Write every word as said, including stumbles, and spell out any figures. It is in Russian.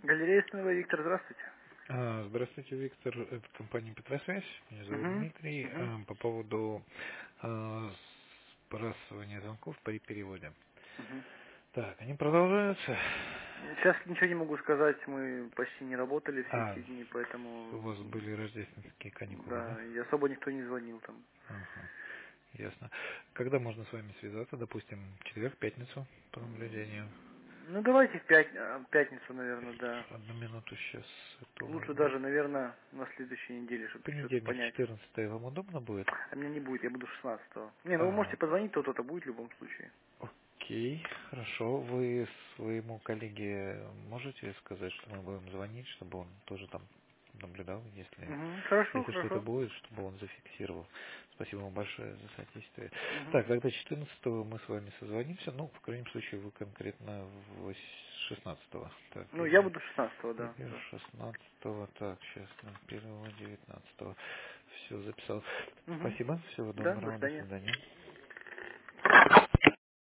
Галерея Снова, Виктор, здравствуйте. А, Здравствуйте, Виктор. Это компания Петросвязь. Меня зовут Угу, Дмитрий. угу. А, По поводу а, сбрасывания звонков при переводе. Угу. Так, они продолжаются. Сейчас ничего не могу сказать, мы почти не работали все А, эти дни, у поэтому вас были рождественские каникулы, да? да, и особо никто не звонил там. Ага, ясно. Когда можно с вами связаться? Допустим, четверг, пятницу по наблюдению. Ну давайте в пят- а, в пятницу, наверное, да. Одну минуту сейчас. Это у нас Лучше будет даже, наверное, на следующей неделе, чтобы что-то понедельник, понять. четырнадцатое. Вам удобно будет? А меня не будет, я буду шестнадцатого. Не, ну вы А, можете позвонить, то-то будет в любом случае. Окей, хорошо. Вы своему коллеге можете сказать, что мы будем звонить, чтобы он тоже там наблюдал, если, Угу. Хорошо, если что-то хорошо. будет, чтобы он зафиксировал. Спасибо вам большое за содействие. Угу. Так, тогда четырнадцатого мы с вами созвонимся. Ну, в крайнем случае, вы конкретно в шестнадцатого. Так, Ну я или, буду шестнадцатого, да. или Да. шестнадцатого. Так, сейчас на первого девятнадцатого. Все записал. Угу. Спасибо, всего Да, до доброго, до свидания. свидания.